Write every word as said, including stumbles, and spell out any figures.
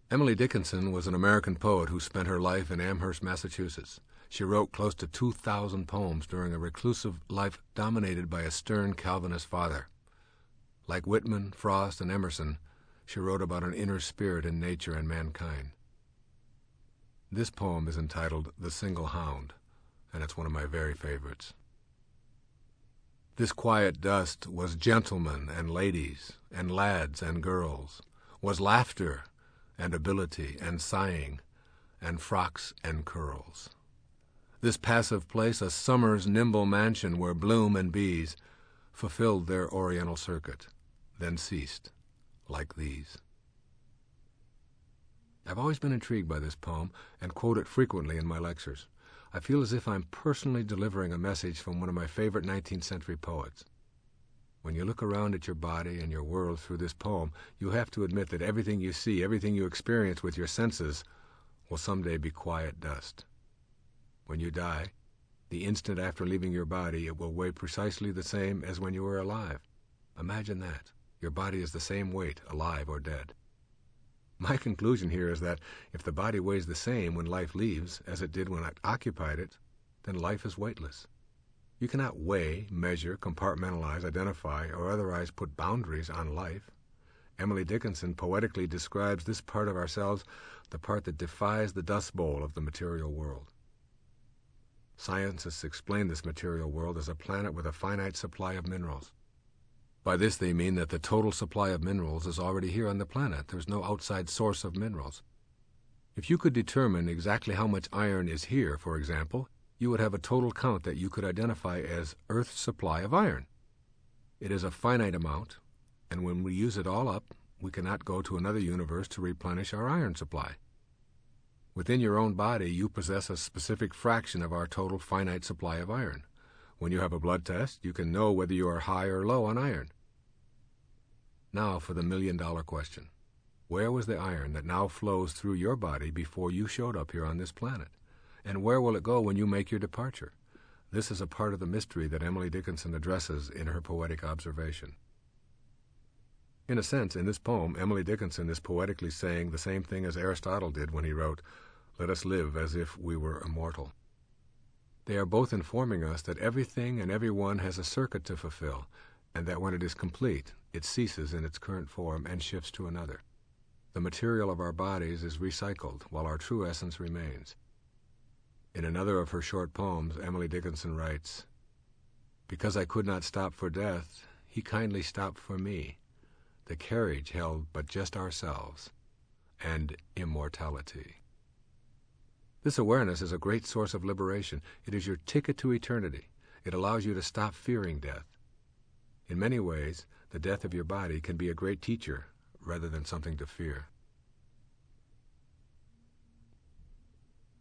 Emily Dickinson was an American poet who spent her life in Amherst, Massachusetts. She wrote close to two thousand poems during a reclusive life dominated by a stern Calvinist father. Like Whitman, Frost, and Emerson, she wrote about an inner spirit in nature and mankind. This poem is entitled The Single Hound, and it's one of my very favorites. This quiet dust was gentlemen and ladies, and lads and girls, was laughter and ability and sighing, and frocks and curls. This passive place, a summer's nimble mansion where bloom and bees fulfilled their oriental circuit, then ceased, like these. I've always been intrigued by this poem and quote it frequently in my lectures. I feel as if I'm personally delivering a message from one of my favorite nineteenth century poets. When you look around at your body and your world through this poem, you have to admit that everything you see, everything you experience with your senses, will someday be quiet dust. When you die, the instant after leaving your body, it will weigh precisely the same as when you were alive. Imagine that. Your body is the same weight, alive or dead. My conclusion here is that if the body weighs the same when life leaves as it did when it occupied it, then life is weightless. You cannot weigh, measure, compartmentalize, identify, or otherwise put boundaries on life. Emily Dickinson poetically describes this part of ourselves, the part that defies the dust bowl of the material world. Scientists explain this material world as a planet with a finite supply of minerals. By this they mean that the total supply of minerals is already here on the planet. There's no outside source of minerals. If you could determine exactly how much iron is here, for example, you would have a total count that you could identify as Earth's supply of iron. It is a finite amount, and when we use it all up, we cannot go to another universe to replenish our iron supply. Within your own body, you possess a specific fraction of our total finite supply of iron. When you have a blood test, you can know whether you are high or low on iron. Now for the million-dollar question. Where was the iron that now flows through your body before you showed up here on this planet? And where will it go when you make your departure? This is a part of the mystery that Emily Dickinson addresses in her poetic observation. In a sense, in this poem, Emily Dickinson is poetically saying the same thing as Aristotle did when he wrote, "Let us live as if we were immortal." They are both informing us that everything and everyone has a circuit to fulfill, and that when it is complete, it ceases in its current form and shifts to another. The material of our bodies is recycled, while our true essence remains. In another of her short poems, Emily Dickinson writes, "Because I could not stop for death, he kindly stopped for me. The carriage held but just ourselves and immortality." This awareness is a great source of liberation. It is your ticket to eternity. It allows you to stop fearing death. In many ways, the death of your body can be a great teacher rather than something to fear.